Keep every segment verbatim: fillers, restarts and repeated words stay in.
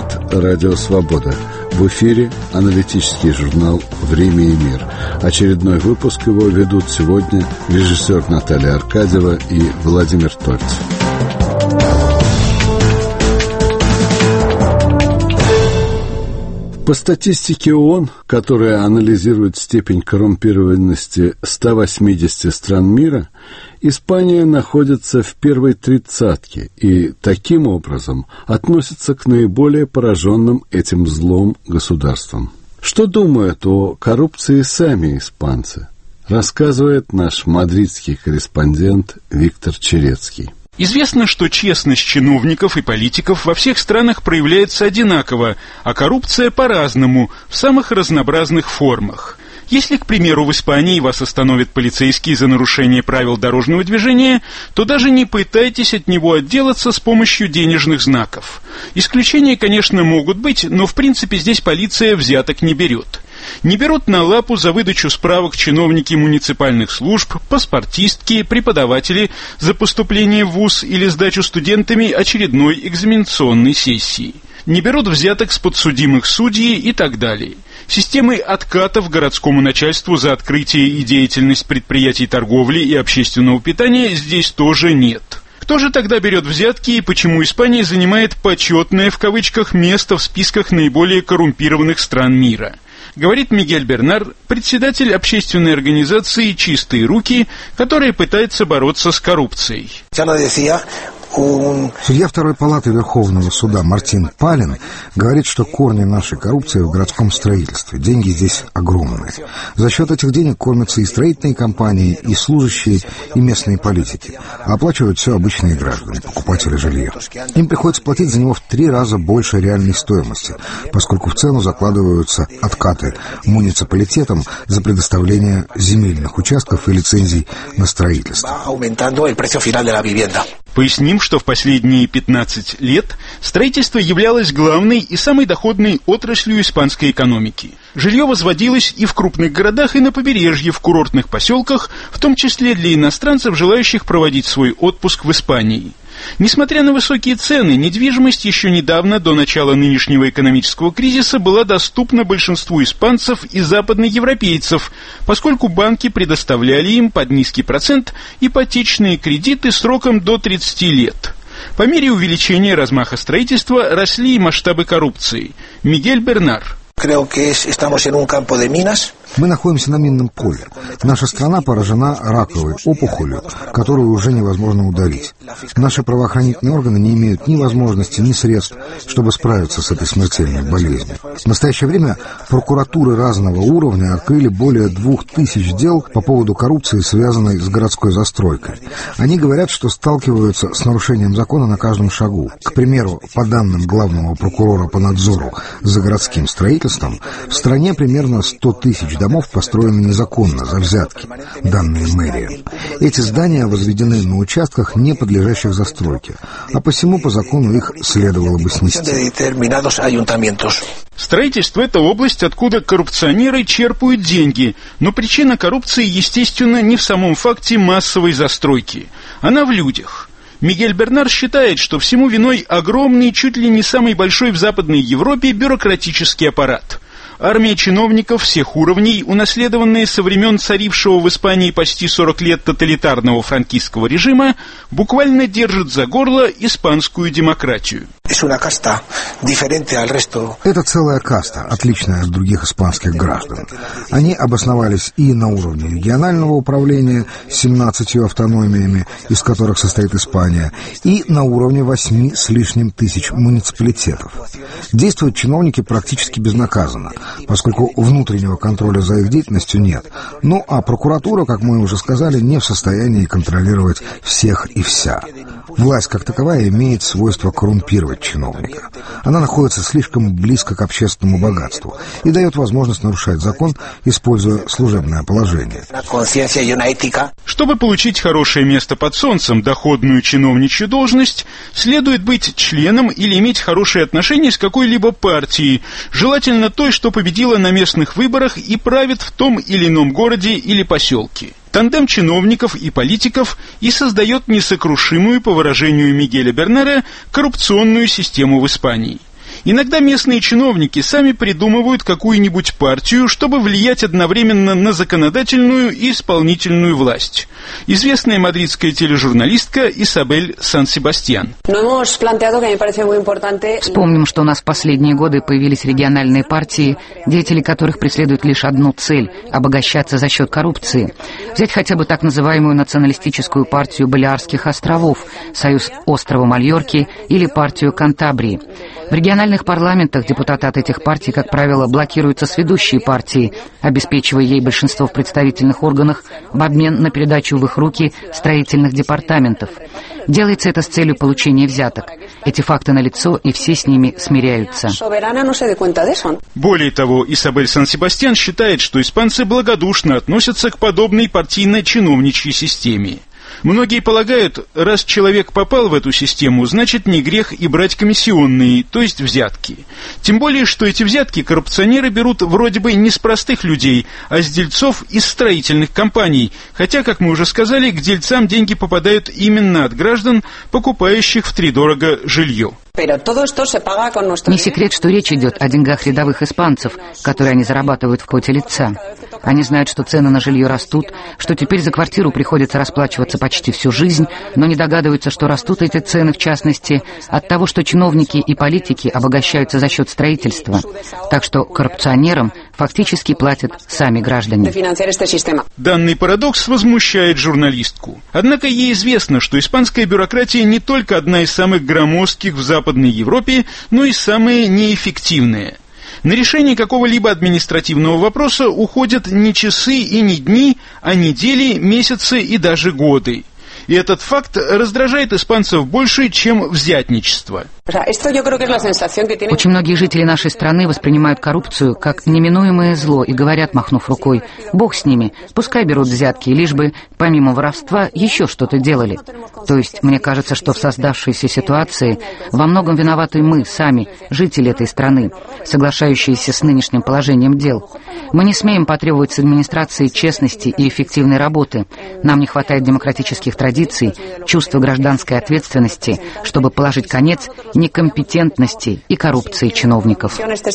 Радио Свобода. В эфире аналитический журнал «Время и мир». Очередной выпуск его ведут сегодня режиссер Наталья Аркадьева и Владимир Тольц. По статистике ООН, которая анализирует степень коррумпированности ста восьмидесяти стран мира, Испания находится в первой тридцатке и таким образом относится к наиболее пораженным этим злом государствам. Что думают о коррупции сами испанцы, рассказывает наш мадридский корреспондент Виктор Черецкий. Известно, что честность чиновников и политиков во всех странах проявляется одинаково, а коррупция по-разному, в самых разнообразных формах. Если, к примеру, в Испании вас остановит полицейский за нарушение правил дорожного движения, то даже не пытайтесь от него отделаться с помощью денежных знаков. Исключения, конечно, могут быть, но в принципе здесь полиция взяток не берет. Не берут на лапу за выдачу справок чиновники муниципальных служб, паспортистки, преподаватели за поступление в вуз или сдачу студентами очередной экзаменационной сессии. Не берут взяток с подсудимых судей и так далее. Системы откатов городскому начальству за открытие и деятельность предприятий торговли и общественного питания здесь тоже нет. Кто же тогда берет взятки и почему Испания занимает «почетное» в кавычках место в списках наиболее коррумпированных стран мира? Говорит Мигель Бернар, председатель общественной организации «Чистые руки», которая пытается бороться с коррупцией. Судья второй палаты Верховного суда Мартин Палин говорит, что корни нашей коррупции в городском строительстве. Деньги здесь огромные. За счет этих денег кормятся и строительные компании, и служащие, и местные политики. А оплачивают все обычные граждане, покупатели жилья. Им приходится платить за него в три раза больше реальной стоимости, поскольку в цену закладываются откаты муниципалитетам за предоставление земельных участков и лицензий на строительство. Поясним, что в последние пятнадцать лет строительство являлось главной и самой доходной отраслью испанской экономики. Жилье возводилось и в крупных городах, и на побережье, в курортных поселках, в том числе для иностранцев, желающих проводить свой отпуск в Испании. Несмотря на высокие цены, недвижимость еще недавно, до начала нынешнего экономического кризиса, была доступна большинству испанцев и западноевропейцев, поскольку банки предоставляли им под низкий процент ипотечные кредиты сроком до тридцати лет. По мере увеличения размаха строительства росли и масштабы коррупции. Мигель Бернар. Мы находимся на минном поле. Наша страна поражена раковой опухолью, которую уже невозможно удалить. Наши правоохранительные органы не имеют ни возможности, ни средств, чтобы справиться с этой смертельной болезнью. В настоящее время прокуратуры разного уровня открыли более двух тысяч дел по поводу коррупции, связанной с городской застройкой. Они говорят, что сталкиваются с нарушением закона на каждом шагу. К примеру, по данным главного прокурора по надзору за городским строительством, в стране примерно сто тысяч домов построены незаконно, за взятки, данные мэрией. Эти здания возведены на участках, не подлежащих застройке, а посему по закону их следовало бы снести. Строительство – это область, откуда коррупционеры черпают деньги, но причина коррупции, естественно, не в самом факте массовой застройки, она в людях. Мигель Бернар считает, что всему виной огромный, чуть ли не самый большой в Западной Европе бюрократический аппарат. Армия чиновников всех уровней, унаследованная со времен царившего в Испании почти сорок лет тоталитарного франкистского режима, буквально держит за горло испанскую демократию. Это целая каста, отличная от других испанских граждан. Они обосновались и на уровне регионального управления с семнадцатью автономиями, из которых состоит Испания, и на уровне восьми с лишним тысяч муниципалитетов. Действуют чиновники практически безнаказанно, поскольку внутреннего контроля за их деятельностью нет. Ну а прокуратура, как мы уже сказали, не в состоянии контролировать всех и вся. Власть как таковая имеет свойство коррумпировать чиновника. Она находится слишком близко к общественному богатству и дает возможность нарушать закон, используя служебное положение. Чтобы получить хорошее место под солнцем, доходную чиновничью должность, следует быть членом или иметь хорошие отношения с какой-либо партией, желательно той, что победила на местных выборах и правит в том или ином городе или поселке. Тандем чиновников и политиков и создает несокрушимую, по выражению Мигеля Бернара, коррупционную систему в Испании. Иногда местные чиновники сами придумывают какую-нибудь партию, чтобы влиять одновременно на законодательную и исполнительную власть. Известная мадридская тележурналистка Исабель Сан-Себастьян. Вспомним, что у нас в последние годы появились региональные партии, деятели которых преследуют лишь одну цель – обогащаться за счет коррупции. Взять хотя бы так называемую националистическую партию Балеарских островов, Союз острова Мальорки или партию Кантабрии. В региональных парламентах депутаты от этих партий, как правило, блокируются с ведущей партией, обеспечивая ей большинство в представительных органах в обмен на передачу в их руки строительных департаментов. Делается это с целью получения взяток. Эти факты налицо, и все с ними смиряются. Более того, Исабель Сан-Себастьян считает, что испанцы благодушно относятся к подобной партийно-чиновничьей системе. Многие полагают, раз человек попал в эту систему, значит не грех и брать комиссионные, то есть взятки. Тем более, что эти взятки коррупционеры берут вроде бы не с простых людей, а с дельцов из строительных компаний, хотя, как мы уже сказали, к дельцам деньги попадают именно от граждан, покупающих втридорого жилье. Не секрет, что речь идет о деньгах рядовых испанцев, которые они зарабатывают в поте лица. Они знают, что цены на жилье растут, что теперь за квартиру приходится расплачиваться почти всю жизнь, но не догадываются, что растут эти цены, в частности, от того, что чиновники и политики обогащаются за счет строительства. Так что коррупционерам фактически платят сами граждане. Данный парадокс возмущает журналистку. Однако ей известно, что испанская бюрократия не только одна из самых громоздких в Западной Европе, но и самая неэффективная. На решение какого-либо административного вопроса уходят не часы и не дни, а недели, месяцы и даже годы. И этот факт раздражает испанцев больше, чем взятничество. Очень многие жители нашей страны воспринимают коррупцию как неминуемое зло и говорят, махнув рукой: «Бог с ними, пускай берут взятки, лишь бы помимо воровства еще что-то делали». То есть, мне кажется, что в создавшейся ситуации во многом виноваты мы, сами, жители этой страны, соглашающиеся с нынешним положением дел. Мы не смеем потребовать с администрации честности и эффективной работы. Нам не хватает демократических традиций, чувства гражданской ответственности, чтобы положить конец некомпетентности и коррупции чиновников.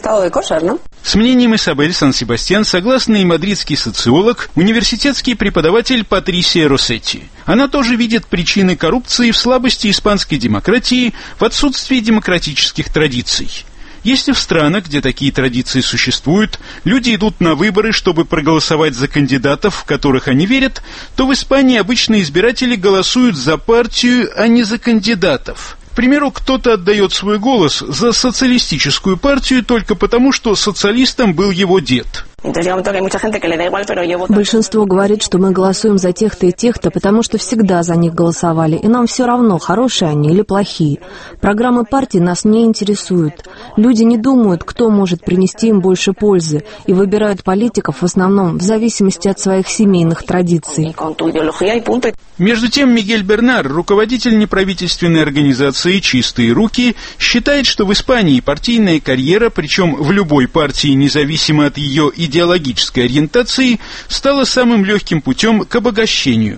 С мнением Исабель Сан-Себастьян согласна и мадридский социолог, университетский преподаватель Патрисия Россетти. Она тоже видит причины коррупции в слабости испанской демократии, в отсутствии демократических традиций. Если в странах, где такие традиции существуют, люди идут на выборы, чтобы проголосовать за кандидатов, в которых они верят, то в Испании обычно избиратели голосуют за партию, а не за кандидатов. К примеру, кто-то отдает свой голос за социалистическую партию только потому, что социалистом был его дед. Большинство говорит, что мы голосуем за тех-то и тех-то, потому что всегда за них голосовали, и нам все равно, хорошие они или плохие. Программы партий нас не интересуют. Люди не думают, кто может принести им больше пользы, и выбирают политиков в основном в зависимости от своих семейных традиций. Между тем, Мигель Бернар, руководитель неправительственной организации «Чистые руки», считает, что в Испании партийная карьера, причем в любой партии, независимо от ее идеологии, идеологической ориентации, стала самым легким путем к обогащению.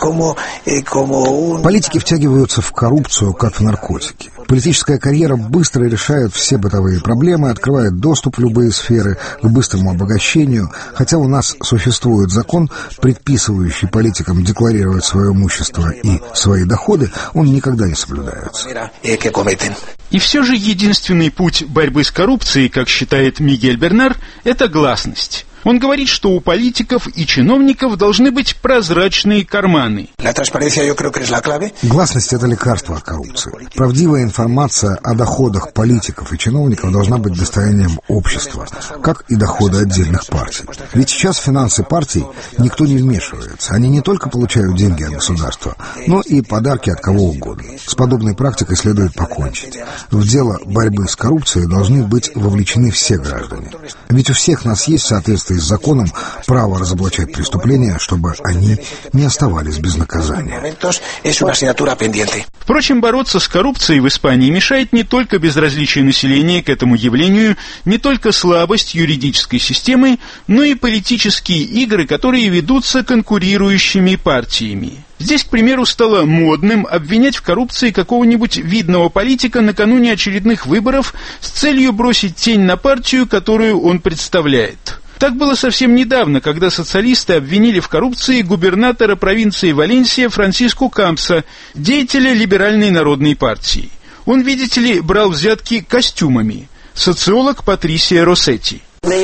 Политики втягиваются в коррупцию, как в наркотики. Политическая карьера быстро решает все бытовые проблемы, открывает доступ в любые сферы к быстрому обогащению, хотя у нас существует закон, предписывающий политикам декларировать свое имущество и свои доходы, он никогда не соблюдается. И все же единственный путь борьбы с коррупцией, как считает Мигель Бернар, это гласность. Он говорит, что у политиков и чиновников должны быть прозрачные карманы. Гласность – это лекарство от коррупции. Правдивая информация о доходах политиков и чиновников должна быть достоянием общества, как и доходы отдельных партий. Ведь сейчас в финансы партий никто не вмешивается. Они не только получают деньги от государства, но и подарки от кого угодно. С подобной практикой следует покончить. В дело борьбы с коррупцией должны быть вовлечены все граждане. Ведь у всех нас есть соответствующие соответствии с законом право разоблачать преступления, чтобы они не оставались без наказания. Впрочем, бороться с коррупцией в Испании мешает не только безразличие населения к этому явлению, не только слабость юридической системы, но и политические игры, которые ведутся конкурирующими партиями. Здесь, к примеру, стало модным обвинять в коррупции какого-нибудь видного политика накануне очередных выборов с целью бросить тень на партию, которую он представляет. Так было совсем недавно, когда социалисты обвинили в коррупции губернатора провинции Валенсия Франсиску Кампса, деятеля либеральной народной партии. Он, видите ли, брал взятки костюмами. Социолог Патрисия Россетти.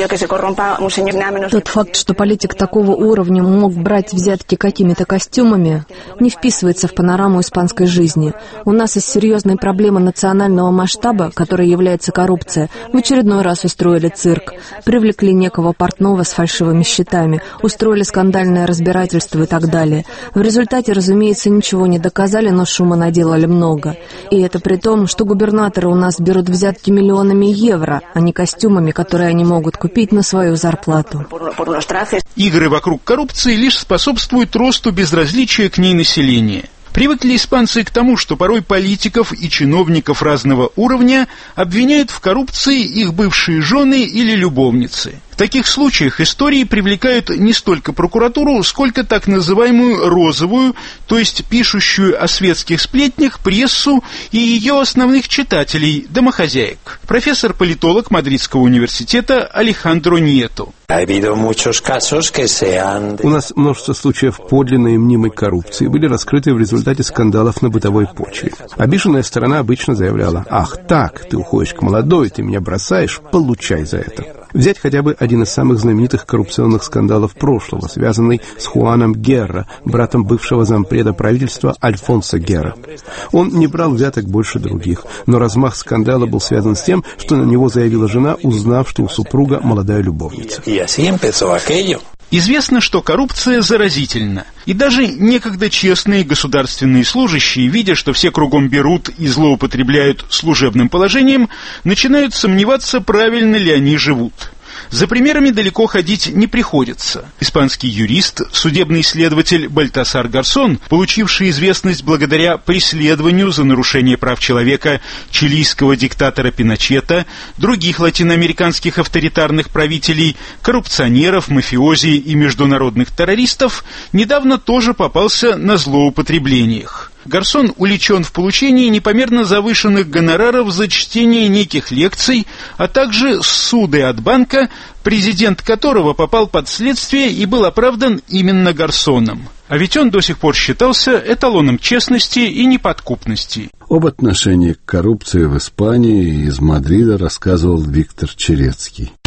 Тот факт, что политик такого уровня мог брать взятки какими-то костюмами, не вписывается в панораму испанской жизни. У нас из серьезной проблемы национального масштаба, которой является коррупция, в очередной раз устроили цирк, привлекли некого портного с фальшивыми счетами, устроили скандальное разбирательство и так далее. В результате, разумеется, ничего не доказали, но шума наделали много. И это при том, что губернаторы у нас берут взятки миллионами евро, а не костюмами, которые они могут купить на свою зарплату. Игры вокруг коррупции лишь способствуют росту безразличия к ней населения. Привыкли испанцы к тому, что порой политиков и чиновников разного уровня обвиняют в коррупции их бывшие жены или любовницы. В таких случаях истории привлекают не столько прокуратуру, сколько так называемую розовую, то есть пишущую о светских сплетнях, прессу и ее основных читателей, домохозяек. Профессор-политолог Мадридского университета Алехандро Нието. У нас множество случаев подлинной и мнимой коррупции были раскрыты в результате скандалов на бытовой почве. Обиженная сторона обычно заявляла: «Ах так, ты уходишь к молодой, ты меня бросаешь, получай за это». Взять хотя бы один из самых знаменитых коррупционных скандалов прошлого, связанный с Хуаном Герра, братом бывшего зампреда правительства Альфонсо Герра. Он не брал взяток больше других, но размах скандала был связан с тем, что на него заявила жена, узнав, что у супруга молодая любовница. Известно, что коррупция заразительна, и даже некогда честные государственные служащие, видя, что все кругом берут и злоупотребляют служебным положением, начинают сомневаться, правильно ли они живут. За примерами далеко ходить не приходится. Испанский юрист, судебный следователь Бальтасар Гарсон, получивший известность благодаря преследованию за нарушение прав человека чилийского диктатора Пиночета, других латиноамериканских авторитарных правителей, коррупционеров, мафиози и международных террористов, недавно тоже попался на злоупотреблениях. Гарсон уличен в получении непомерно завышенных гонораров за чтение неких лекций, а также ссуды от банка, президент которого попал под следствие и был оправдан именно Гарсоном. А ведь он до сих пор считался эталоном честности и неподкупности. Об отношении к коррупции в Испании из Мадрида рассказывал Виктор Черецкий.